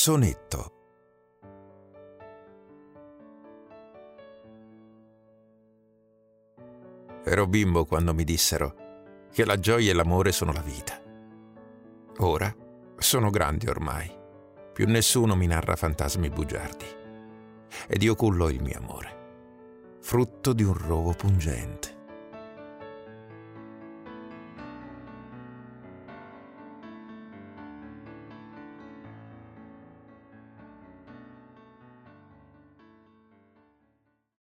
Sonetto. Ero bimbo quando mi dissero che la gioia e l'amore sono la vita. Ora sono grande ormai, più nessuno mi narra fantasmi bugiardi, ed io cullo il mio amore, frutto di un rovo pungente.